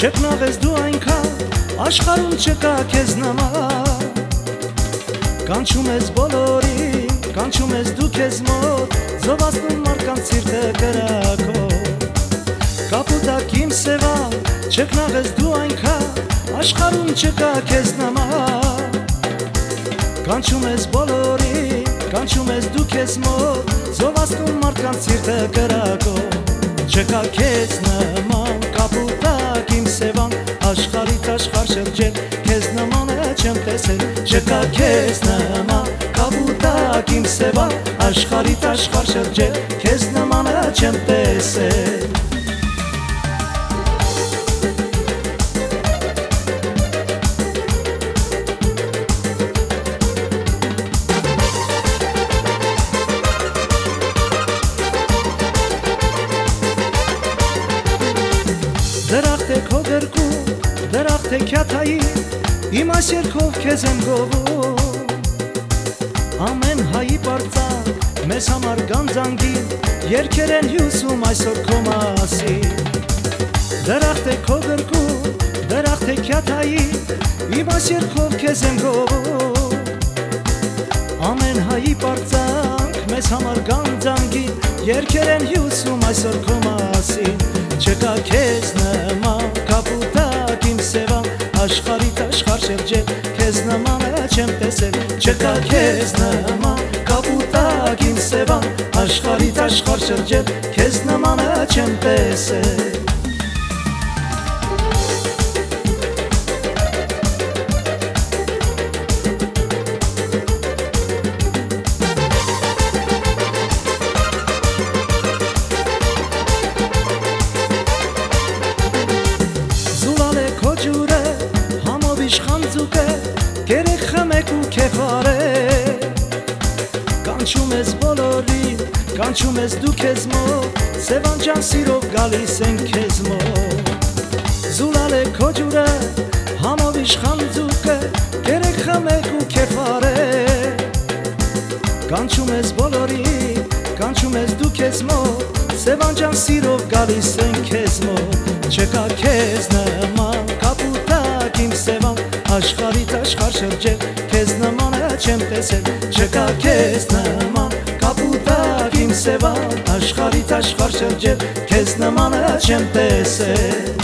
Չկնաղես դու այնքան, աշխարհում չկա քեզ նման։ Կանչում ես բոլորին, կանչում ես դու քեզ մոտ, զովացնում մարդկանց սիրտը կրակով։ Կապուտակ իմ սևան, չկնաղես դու այնքան, աշխարհում չկա քեզ նման։ Կանչում ես բոլորին, կանչում ես դու քեզ մոտ, զովացնում մարդկանց սիրտը կրակով։ Չկա քեզ նման, կապուտակ իմ սևան, աշխարհից աշխարհ շրջել, քեզ նմանը չեմ տեսել։ Չկա քեզ նման, կապուտակ իմ սևան, աշխարհից աշխարհ շրջել, քեզ նմանը չեմ տեսել։ Դրախտ է քո գրկում, դրախտ է քյաթայի, իմ այս երգով քեզ եմ գովում։ Ամեն հայի պարծանք, մեզ համար գանձանգին, երգեր են հյուսում այսօր քո մասին։ Դրախտ է քո գրկում, դրախտ է քյաթայի, իմ այս երգով քեզ եմ գովում։ Ամեն հայի պարծանք, մեզ համար գանձանգին, երգեր են հյուսում այսօր քո մասին։ Չկա քեզ նման, կապուտակ իմ սևան, աշխարհից աշխարհ շրջել, քեզ նմանը չեմ տեսել։ Չկա քեզ նման, կապուտակ իմ սևան, աշխարհից աշխարհ շրջել, քեզ նմանը չեմ տեսել։ Գերեք խմեք ու քեֆար է, կանչում ես բոլորին, կանչում ես դու քեզ մոտ, Սևան ջան սիրով գալիս են քեզ մոտ։ Զուլալ է քո ջուրը, համով իշխան ձուկը, գերեք խմեք ու քեֆար է, կանչում ես բոլորին, կանչում ես դու քեզ մոտ, Սևան ջան սիրով գալիս են քեզ մոտ։ Չկա քեզ նման, կապուտակ իմ սևան, աշխարհից աշխարհ շրջել, քեզ նմանը չեմ տեսել։ Չկա քեզ նման, կապուտակ իմ սևան, աշխարհից աշխարհ շրջել, քեզ նմանը չեմ տեսել։